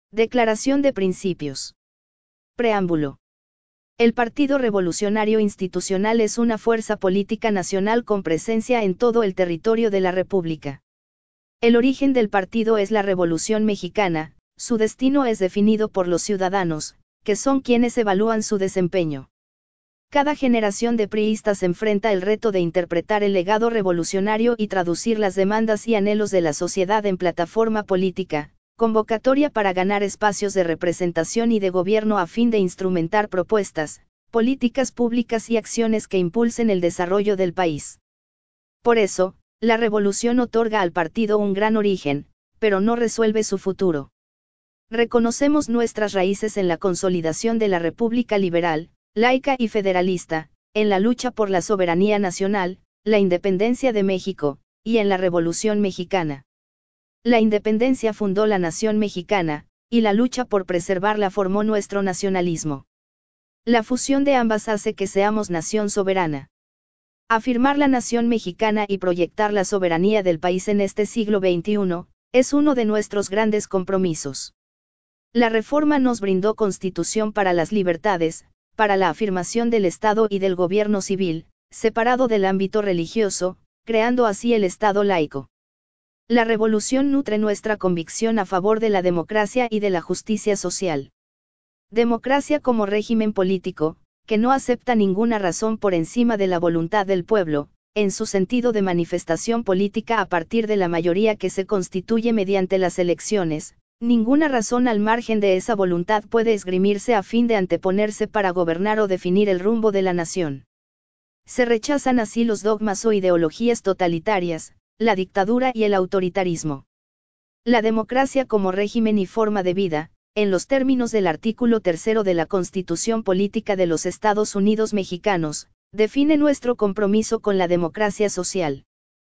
Declaración de Principios. Preámbulo. El Partido Revolucionario Institucional es una fuerza política nacional con presencia en todo el territorio de la República. El origen del partido es la Revolución Mexicana, su destino es definido por los ciudadanos, que son quienes evalúan su desempeño. Cada generación de priistas enfrenta el reto de interpretar el legado revolucionario y traducir las demandas y anhelos de la sociedad en plataforma política, convocatoria para ganar espacios de representación y de gobierno a fin de instrumentar propuestas, políticas públicas y acciones que impulsen el desarrollo del país. Por eso, la revolución otorga al partido un gran origen, pero no resuelve su futuro. Reconocemos nuestras raíces en la consolidación de la República liberal, laica y federalista, en la lucha por la soberanía nacional, la independencia de México, y en la Revolución Mexicana. La independencia fundó la nación mexicana, y la lucha por preservarla formó nuestro nacionalismo. La fusión de ambas hace que seamos nación soberana. Afirmar la nación mexicana y proyectar la soberanía del país en este siglo XXI, es uno de nuestros grandes compromisos. La reforma nos brindó constitución para las libertades, para la afirmación del Estado y del gobierno civil, separado del ámbito religioso, creando así el Estado laico. La revolución nutre nuestra convicción a favor de la democracia y de la justicia social. Democracia como régimen político, que no acepta ninguna razón por encima de la voluntad del pueblo, en su sentido de manifestación política a partir de la mayoría que se constituye mediante las elecciones. Ninguna razón al margen de esa voluntad puede esgrimirse a fin de anteponerse para gobernar o definir el rumbo de la nación. Se rechazan así los dogmas o ideologías totalitarias, la dictadura y el autoritarismo. La democracia como régimen y forma de vida, en los términos del artículo 3 de la Constitución Política de los Estados Unidos Mexicanos, define nuestro compromiso con la democracia social.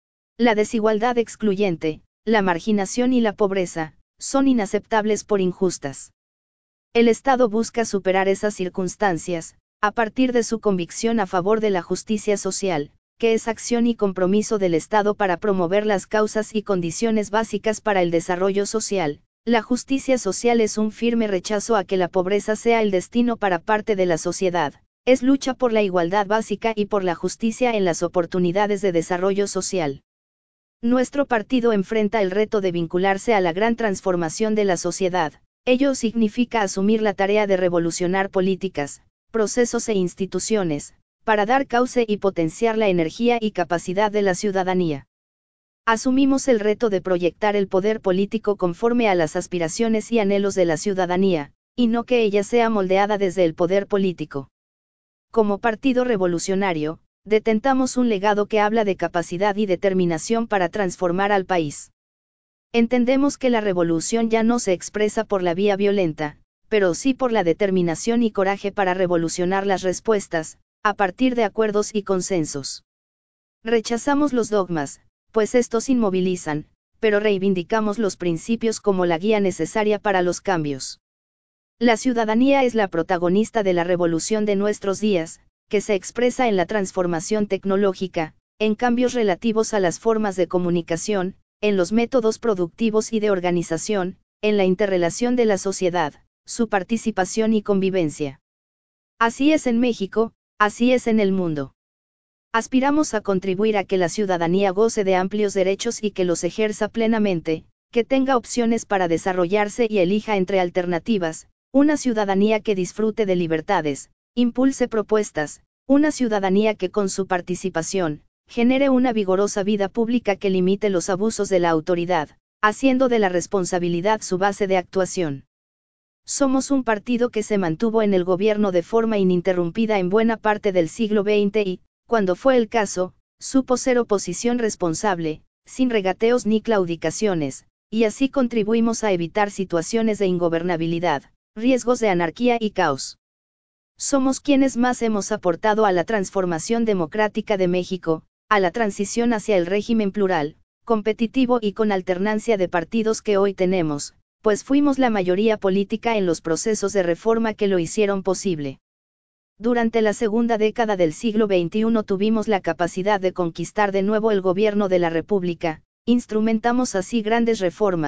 La desigualdad excluyente, la marginación y la pobreza, son inaceptables por injustas. El Estado busca superar esas circunstancias, a partir de su convicción a favor de la justicia social, que es acción y compromiso del Estado para promover las causas y condiciones básicas para el desarrollo social. La justicia social es un firme rechazo a que la pobreza sea el destino para parte de la sociedad, es lucha por la igualdad básica y por la justicia en las oportunidades de desarrollo social. Nuestro partido enfrenta el reto de vincularse a la gran transformación de la sociedad. Ello significa asumir la tarea de revolucionar políticas, procesos e instituciones, para dar cauce y potenciar la energía y capacidad de la ciudadanía. Asumimos el reto de proyectar el poder político conforme a las aspiraciones y anhelos de la ciudadanía, y no que ella sea moldeada desde el poder político. Como partido revolucionario, detentamos un legado que habla de capacidad y determinación para transformar al país. Entendemos que la revolución ya no se expresa por la vía violenta, pero sí por la determinación y coraje para revolucionar las respuestas, a partir de acuerdos y consensos. Rechazamos los dogmas, pues estos inmovilizan, pero reivindicamos los principios como la guía necesaria para los cambios. La ciudadanía es la protagonista de la revolución de nuestros días, que se expresa en la transformación tecnológica, en cambios relativos a las formas de comunicación, en los métodos productivos y de organización, en la interrelación de la sociedad, su participación y convivencia. Así es en México, así es en el mundo. Aspiramos a contribuir a que la ciudadanía goce de amplios derechos y que los ejerza plenamente, que tenga opciones para desarrollarse y elija entre alternativas, una ciudadanía que disfrute de libertades, impulse propuestas, una ciudadanía que con su participación, genere una vigorosa vida pública que limite los abusos de la autoridad, haciendo de la responsabilidad su base de actuación. Somos un partido que se mantuvo en el gobierno de forma ininterrumpida en buena parte del siglo XX y, cuando fue el caso, supo ser oposición responsable, sin regateos ni claudicaciones, y así contribuimos a evitar situaciones de ingobernabilidad, riesgos de anarquía y caos. Somos quienes más hemos aportado a la transformación democrática de México, a la transición hacia el régimen plural, competitivo y con alternancia de partidos que hoy tenemos, pues fuimos la mayoría política en los procesos de reforma que lo hicieron posible. Durante la segunda década del siglo XXI tuvimos la capacidad de conquistar de nuevo el gobierno de la República, instrumentamos así grandes reformas,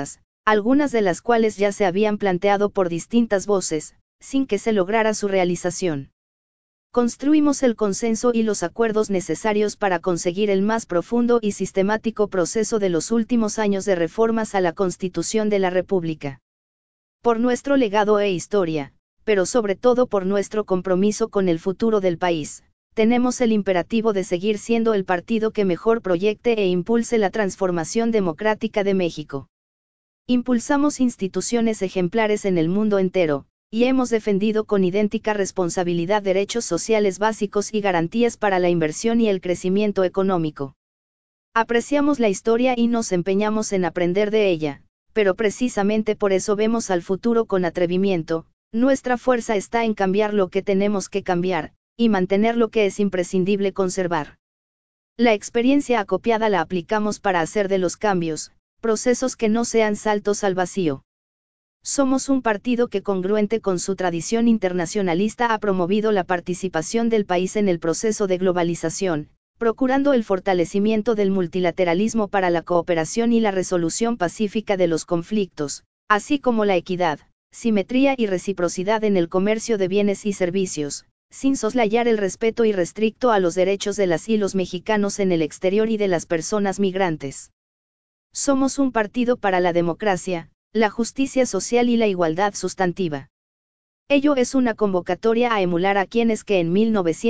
algunas de las cuales ya se habían planteado por distintas voces, sin que se lograra su realización. Construimos el consenso y los acuerdos necesarios para conseguir el más profundo y sistemático proceso de los últimos años de reformas a la Constitución de la República. Por nuestro legado e historia, pero sobre todo por nuestro compromiso con el futuro del país, tenemos el imperativo de seguir siendo el partido que mejor proyecte e impulse la transformación democrática de México. Impulsamos instituciones ejemplares en el mundo entero, y hemos defendido con idéntica responsabilidad derechos sociales básicos y garantías para la inversión y el crecimiento económico. Apreciamos la historia y nos empeñamos en aprender de ella, pero precisamente por eso vemos al futuro con atrevimiento. Nuestra fuerza está en cambiar lo que tenemos que cambiar, y mantener lo que es imprescindible conservar. La experiencia acopiada la aplicamos para hacer de los cambios, procesos que no sean saltos al vacío. Somos un partido que, congruente con su tradición internacionalista, ha promovido la participación del país en el proceso de globalización, procurando el fortalecimiento del multilateralismo para la cooperación y la resolución pacífica de los conflictos, así como la equidad, simetría y reciprocidad en el comercio de bienes y servicios, sin soslayar el respeto irrestricto a los derechos de las y los mexicanos en el exterior y de las personas migrantes. Somos un partido para la democracia, la justicia social y la igualdad sustantiva. Ello es una convocatoria a emular a quienes que en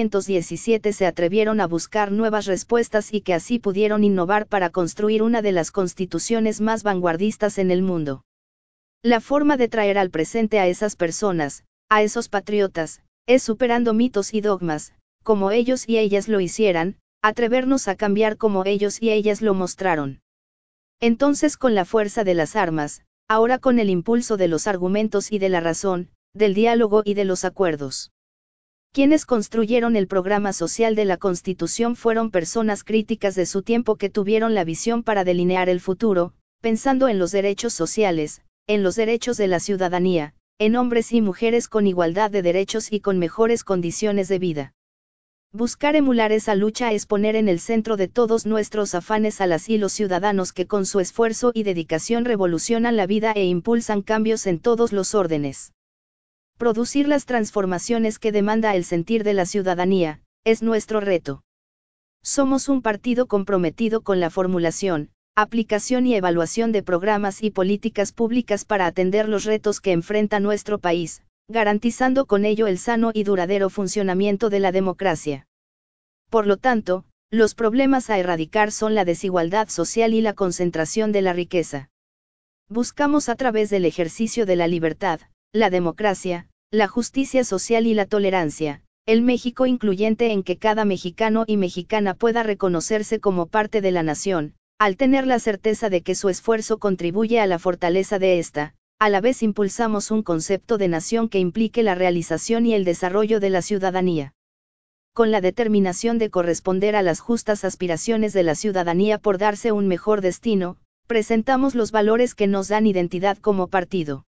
1917 se atrevieron a buscar nuevas respuestas y que así pudieron innovar para construir una de las constituciones más vanguardistas en el mundo. La forma de traer al presente a esas personas, a esos patriotas, es superando mitos y dogmas, como ellos y ellas lo hicieran, atrevernos a cambiar como ellos y ellas lo mostraron. Entonces, con la fuerza de las armas, ahora con el impulso de los argumentos y de la razón, del diálogo y de los acuerdos. Quienes construyeron el programa social de la Constitución fueron personas críticas de su tiempo que tuvieron la visión para delinear el futuro, pensando en los derechos sociales, en los derechos de la ciudadanía, en hombres y mujeres con igualdad de derechos y con mejores condiciones de vida. Buscar emular esa lucha es poner en el centro de todos nuestros afanes a las y los ciudadanos que con su esfuerzo y dedicación revolucionan la vida e impulsan cambios en todos los órdenes. Producir las transformaciones que demanda el sentir de la ciudadanía, es nuestro reto. Somos un partido comprometido con la formulación, aplicación y evaluación de programas y políticas públicas para atender los retos que enfrenta nuestro país, garantizando con ello el sano y duradero funcionamiento de la democracia. Por lo tanto, los problemas a erradicar son la desigualdad social y la concentración de la riqueza. Buscamos a través del ejercicio de la libertad, la democracia, la justicia social y la tolerancia, el México incluyente en que cada mexicano y mexicana pueda reconocerse como parte de la nación, al tener la certeza de que su esfuerzo contribuye a la fortaleza de esta. A la vez impulsamos un concepto de nación que implique la realización y el desarrollo de la ciudadanía. Con la determinación de corresponder a las justas aspiraciones de la ciudadanía por darse un mejor destino, presentamos los valores que nos dan identidad como partido.